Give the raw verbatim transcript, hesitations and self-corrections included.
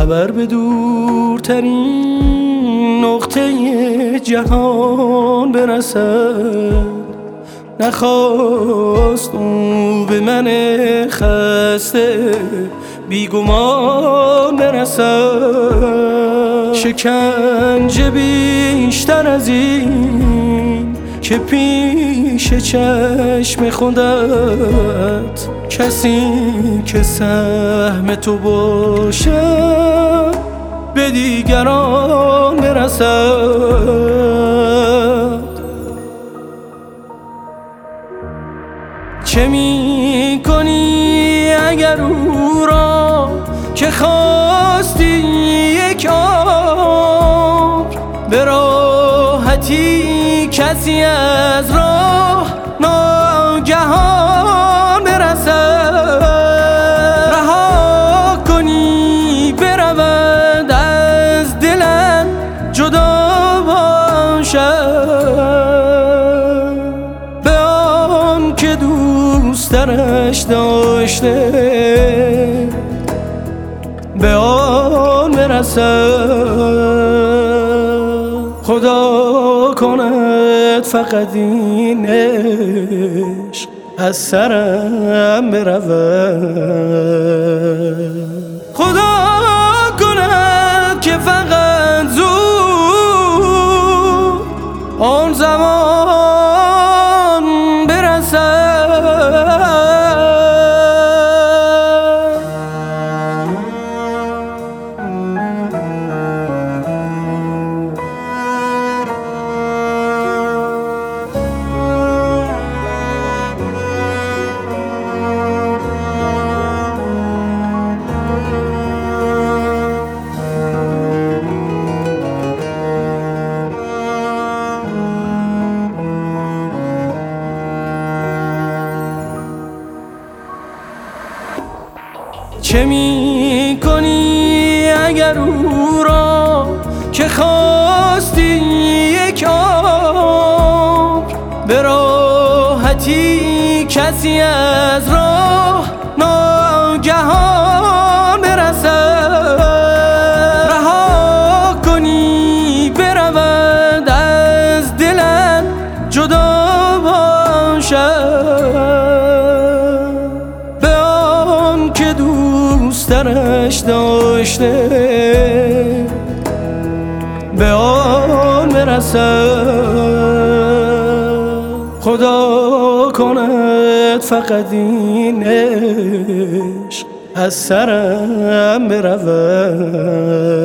خبر به دورترین نقطه جهان برسد. نخواست او به من خسته بیگمان برسد. شکنجه بیشتر از این که پیش چشم خودت کسی که سهم تو باشد به دیگران برسد. چه می کنی اگر او را که خواستی یک عمر به راحتی کسی از راه ناگهان برسد. رها کنی برود از دلم جدا باشد به آن که دوست درش داشته به آن برسد. خدا کند فقط این عشق از سرم برود. خدا کند که فقط زود آن زمان برسد. چه می کنی اگر او را که خواستی یک عمر به راحتی کسی از راه ناگهان برسد. رها کنی برود از دلم جدا باشد به آن که دوست درش داشته به آن برسد. خدا کند فقط این عشق از سرم برود.